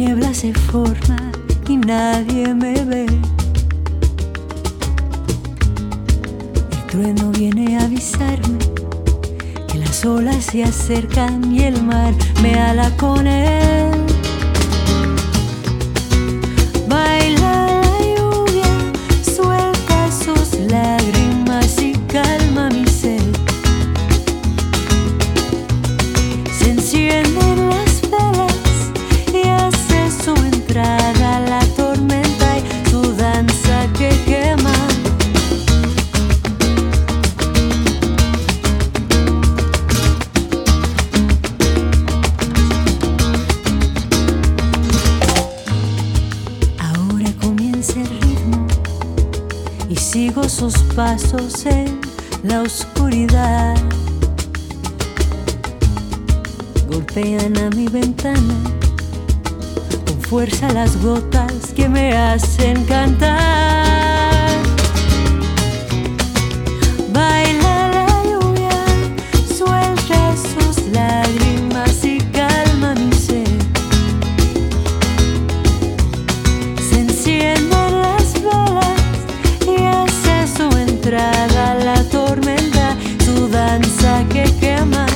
niebla se forma y nadie me ve. El trueno viene a avisarme que las olas se acercan y el mar me ala con él. Baila la lluvia, suelta sus lágrimas y calma mi sed. Se encienden las velas y hace su entrada la tormenta y su danza que quema. Ahora comienza el ritmo y sigo sus pasos en la oscuridad. Golpean a mi ventana con fuerza las gotas que me hacen cantar. Baila la lluvia, suelta sus lágrimas y calma mi sed. Se encienden las velas y hace su entrada la tormenta, su danza que quema.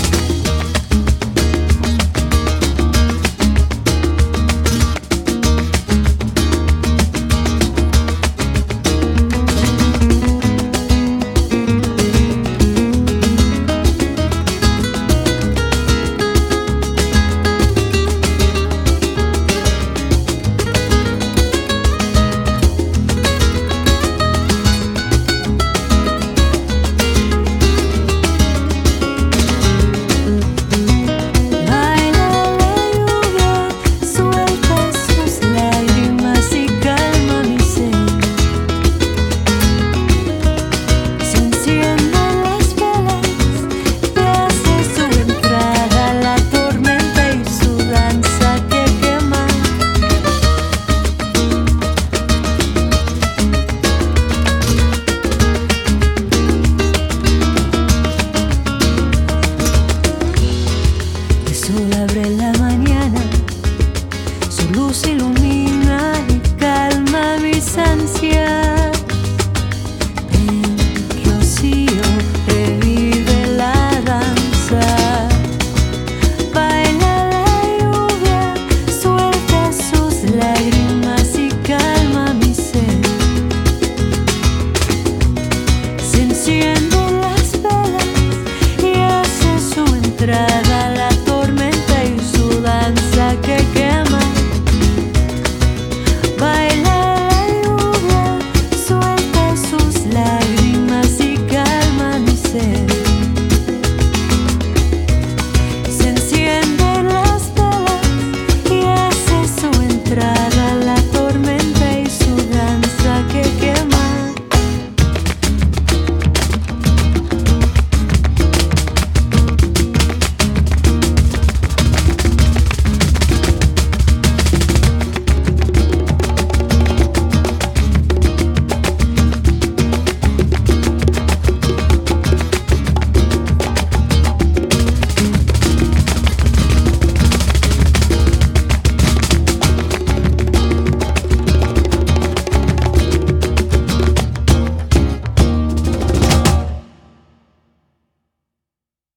El sol abre la mañana, su luz ilumina y calma mis ansias.